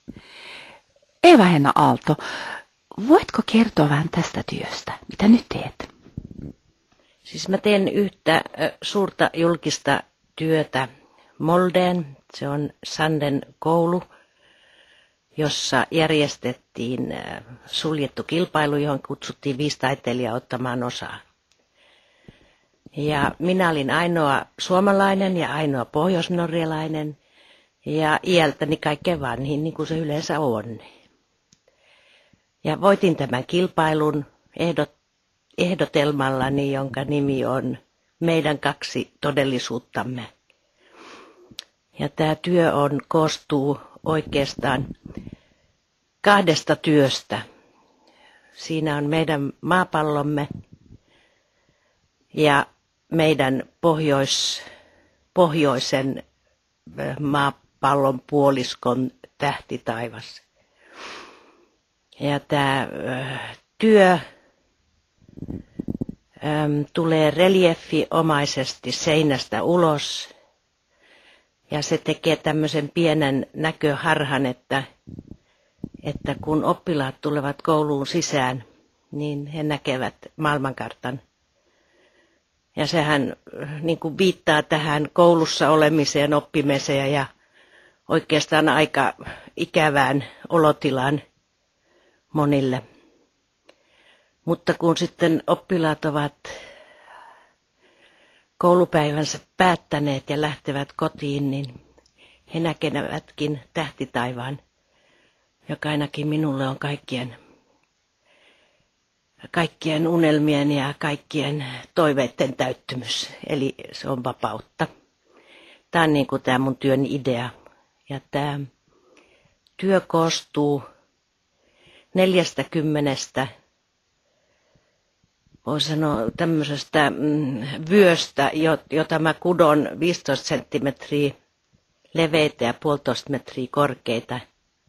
Eeva-Henna Aalto, voitko kertoa vähän tästä työstä? Mitä nyt teet? Siis mä teen yhtä suurta julkista työtä Moldeen. Se on Sanden koulu, jossa järjestettiin suljettu kilpailu, johon kutsuttiin 5 taiteilijaa ottamaan osaa. Ja minä olin ainoa suomalainen ja ainoa pohjoisnorjalainen ja iältäni kaikkein vanhin, niin kuin se yleensä on. Ja voitin tämän kilpailun ehdotelmallani, jonka nimi on Meidän 2 todellisuuttamme. Ja tämä työ koostuu oikeastaan 2 työstä. Siinä on meidän maapallomme ja meidän pohjoisen maapallon puoliskon tähtitaivas. Ja tämä työ tulee reliefiomaisesti seinästä ulos ja se tekee tämmöisen pienen näköharhan, että kun oppilaat tulevat kouluun sisään, niin he näkevät maailmankartan. Ja sehän niin kuin viittaa tähän koulussa olemiseen, oppimiseen ja oikeastaan aika ikävään olotilaan monille. Mutta kun sitten oppilaat ovat koulupäivänsä päättäneet ja lähtevät kotiin, niin he näkevätkin tähtitaivaan, joka ainakin minulle on kaikkien unelmien ja kaikkien toiveiden täyttymys. Eli se on vapautta. Tämä on niin kuin tämä mun työn idea. Ja tämä työ koostuu 40, voi sanoa tämmöisestä vyöstä, jota mä kudon 15 senttimetriä leveitä ja 1,5 metriä korkeita.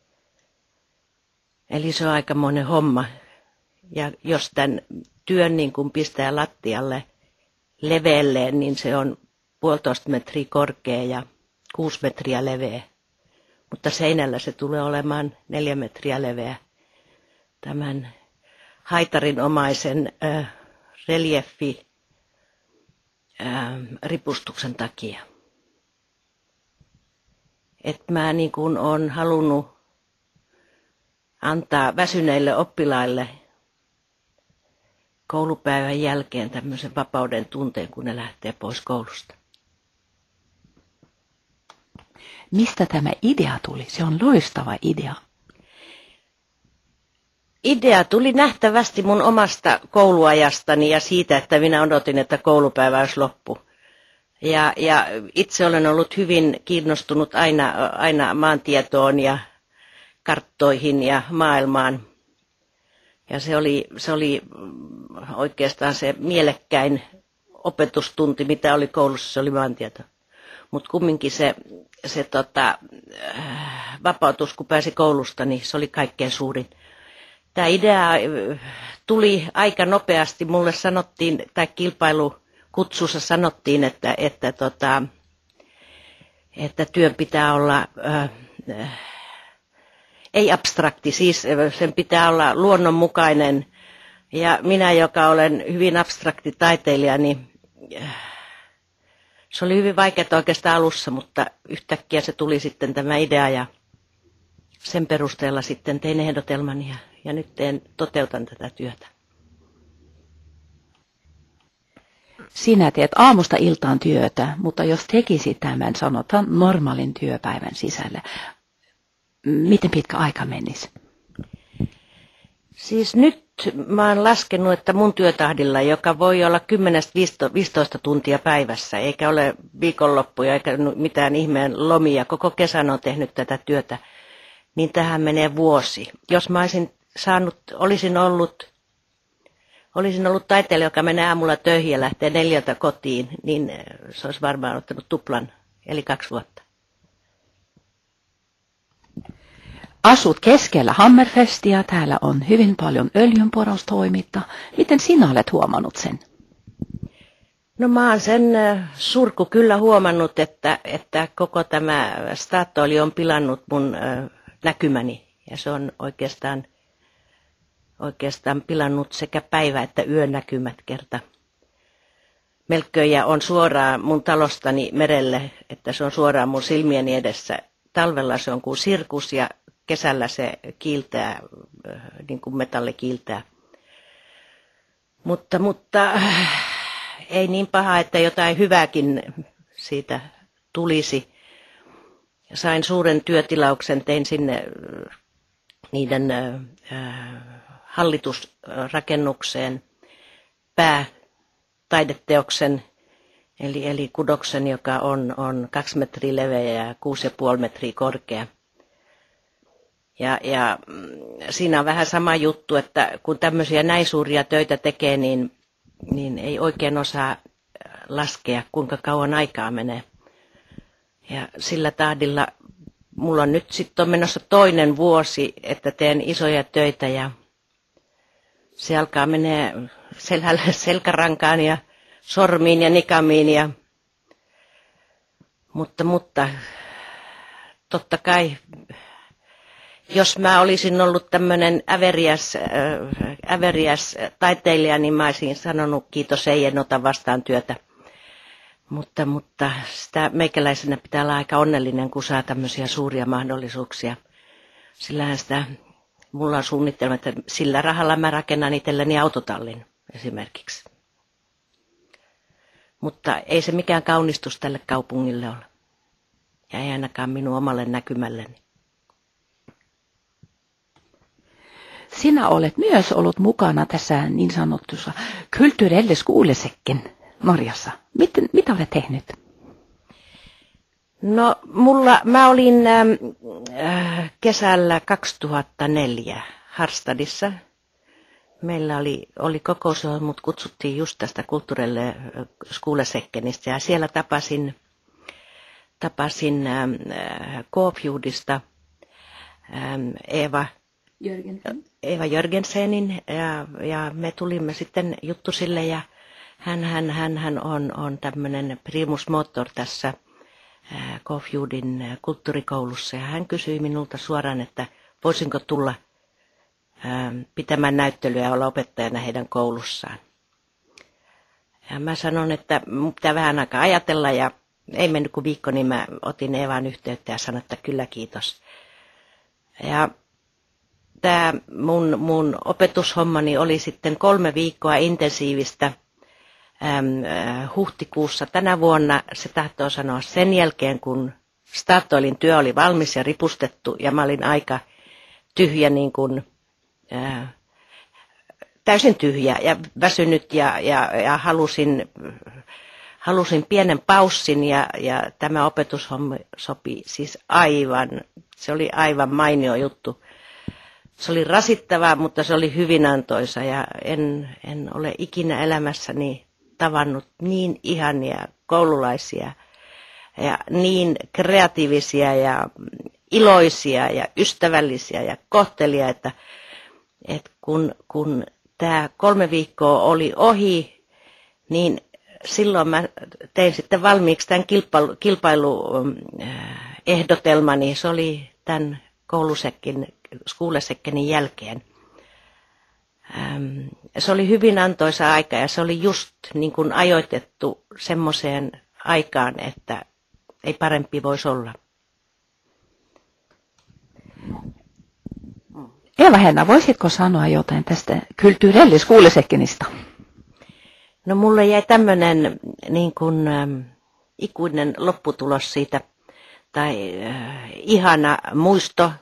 Eli se on aikamoinen homma. Ja jos tämän työn niin kun pistää lattialle leveälleen, niin se on 1,5 metriä korkea ja 6 metriä leveä. Mutta seinällä se tulee olemaan 4 metriä leveä tämän haitarinomaisen ripustuksen takia. Et mä niin kun on halunnut antaa väsyneille oppilaille koulupäivän jälkeen tämmöisen vapauden tunteen, kun ne lähtee pois koulusta. Mistä tämä idea tuli? Se on loistava idea. Idea tuli nähtävästi mun omasta kouluajastani ja siitä, että minä odotin, että koulupäivä olisi loppu. Ja itse olen ollut hyvin kiinnostunut aina maantietoon ja karttoihin ja maailmaan. Ja se oli oikeastaan se mielekkäin opetustunti, mitä oli koulussa, se oli maantieto. Mutta kumminkin se vapautus, kun pääsi koulusta, niin se oli kaikkein suurin. Tämä idea tuli aika nopeasti. Mulle sanottiin, tai kilpailukutsussa sanottiin, että työn pitää olla ei abstrakti, siis sen pitää olla luonnonmukainen. Ja minä, joka olen hyvin abstrakti taiteilija, niin se oli hyvin vaikeaa oikeastaan alussa, mutta yhtäkkiä se tuli sitten tämä idea ja sen perusteella sitten tein ehdotelman ja nyt toteutan tätä työtä. Sinä teet aamusta iltaan työtä, mutta jos tekisit tämän, sanotaan, normaalin työpäivän sisällä, miten pitkä aika menisi? Siis nyt mä oon laskenut, että mun työtahdilla, joka voi olla 10-15 tuntia päivässä, eikä ole viikonloppuja eikä mitään ihmeen lomia, koko kesän on tehnyt tätä työtä, niin tähän menee vuosi. Jos mä olisin ollut taiteilija, joka menee aamulla töihin ja lähtee 4 kotiin, niin se olisi varmaan ottanut tuplan, eli 2 vuotta. Asut keskellä Hammerfestia, täällä on hyvin paljon öljynporaustoimintaa. Miten sinä olet huomannut sen? No mä oon sen surku kyllä huomannut, että koko tämä Statoil on pilannut mun näkymäni. Ja se on oikeastaan pilannut sekä päivä- että yönäkymät kerta. Melkköjä on suoraan mun talostani merelle, että se on suoraan mun silmieni edessä. Talvella se on kuin sirkus ja kesällä se kiiltää, niin kuin metalli kiiltää. Mutta ei niin paha, että jotain hyvääkin siitä tulisi. Sain suuren työtilauksen, tein sinne niiden hallitusrakennukseen päätaideteoksen, eli kudoksen, joka on 2 metriä leveä ja 6,5 metriä korkea. Ja siinä on vähän sama juttu, että kun tämmöisiä näin suuria töitä tekee, niin ei oikein osaa laskea, kuinka kauan aikaa menee. Ja sillä tahdilla mulla on nyt sitten menossa toinen vuosi, että teen isoja töitä ja se alkaa menee selkärankaan ja sormiin ja nikamiin. Mutta totta kai, jos mä olisin ollut tämmöinen äveriäs taiteilija, niin mä olisin sanonut kiitos, en ota vastaan työtä. Mutta sitä meikäläisenä pitää olla aika onnellinen, kun saa tämmöisiä suuria mahdollisuuksia. Sillähän mulla on suunnitelma, että sillä rahalla mä rakennan itselleni autotallin esimerkiksi. Mutta ei se mikään kaunistus tälle kaupungille ole. Ja ei ainakaan minun omalle näkymälleni. Sinä olet myös ollut mukana tässä niin sanottussa kulturelle skolesäcken Norjassa. Mitä olet tehnyt? No, mä olin kesällä 2004 Harstadissa. Meillä oli kokous, johon mut kutsuttiin just tästä kulturelle skolesäkkenistä ja siellä tapasin Kåfjordista Eva Jörgensenin ja me tulimme sitten juttusille ja hän on tämmöinen primus motor tässä Kåfjordin kulttuurikoulussa ja hän kysyi minulta suoraan, että voisinko tulla pitämään näyttelyä ja olla opettajana heidän koulussaan. Ja mä sanon, että pitää vähän aikaa ajatella ja ei mennyt kuin viikko, niin mä otin Evan yhteyttä ja sanoin, että kyllä kiitos. Ja tämä mun opetushommani oli sitten 3 viikkoa intensiivistä huhtikuussa tänä vuonna. Se tahtoo sanoa sen jälkeen, kun Statoilin työ oli valmis ja ripustettu ja mä olin aika tyhjä, niin kuin, täysin tyhjä ja väsynyt ja halusin pienen paussin ja tämä opetushomma sopi siis se oli aivan mainio juttu. Se oli rasittavaa, mutta se oli hyvin antoisa ja en ole ikinä elämässäni tavannut niin ihania koululaisia ja niin kreatiivisia ja iloisia ja ystävällisiä ja kohteliaita, että kun tämä 3 viikkoa oli ohi, niin silloin mä tein sitten valmiiksi tämän kilpailuehdotelmani. Se oli tämän skolesäkkenin jälkeen. Se oli hyvin antoisa aika ja se oli just niin kuin ajoitettu semmoiseen aikaan, että ei parempi voisi olla. Eva-Henna, voisitko sanoa jotain tästä kulturelle skolesäkkenistä? No mulle jäi tämmöinen niin kuin ikuinen lopputulos siitä, tai ihana muisto,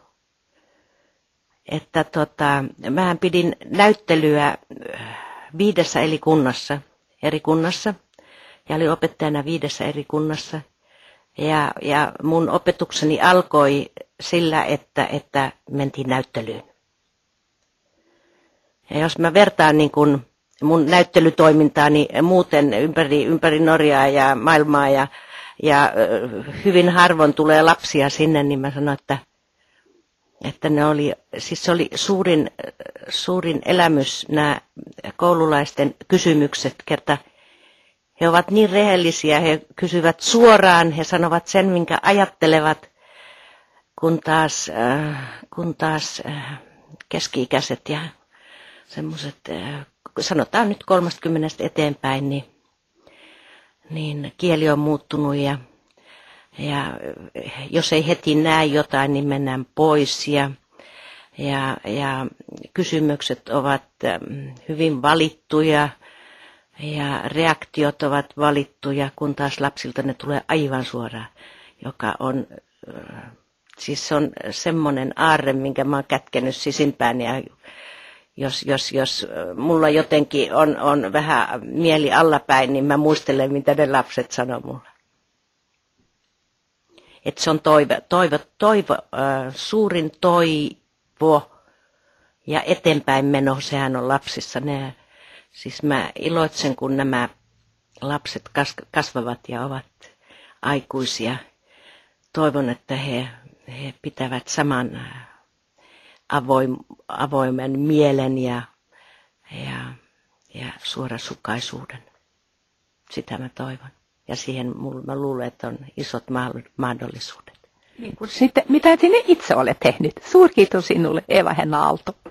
että mähän pidin näyttelyä 5 eri kunnassa ja olin opettajana 5 eri kunnassa. Ja mun opetukseni alkoi sillä, että mentiin näyttelyyn. Ja jos mä vertaan niin kun mun näyttelytoimintaani muuten ympäri Norjaa ja maailmaa ja hyvin harvoin tulee lapsia sinne, niin mä sanon, että se oli suurin elämys nämä koululaisten kysymykset, kerta he ovat niin rehellisiä, he kysyvät suoraan, he sanovat sen, minkä ajattelevat. kun taas keski-ikäiset ja semmoiset, sanotaan nyt 30 eteenpäin, niin kieli on muuttunut ja jos ei heti näe jotain, niin mennään pois ja kysymykset ovat hyvin valittuja ja reaktiot ovat valittuja, kun taas lapsilta ne tulee aivan suoraan, joka on, siis se on semmoinen aarre, minkä mä oon kätkenyt sisimpään ja jos mulla jotenkin on vähän mieli allapäin, niin mä muistelen, mitä ne lapset sanoo mulle. Että se on suurin toivo ja eteenpäin meno, sehän on lapsissa. Siis mä iloitsen, kun nämä lapset kasvavat ja ovat aikuisia. Toivon, että he pitävät saman avoimen mielen ja suorasukaisuuden. Sitä mä toivon. Ja siihen mä luulen, että on isot mahdollisuudet. Niin kuin sitten, mitä sinä itse olet tehnyt. Suurkiitos sinulle, Eeva-Henna Aalto.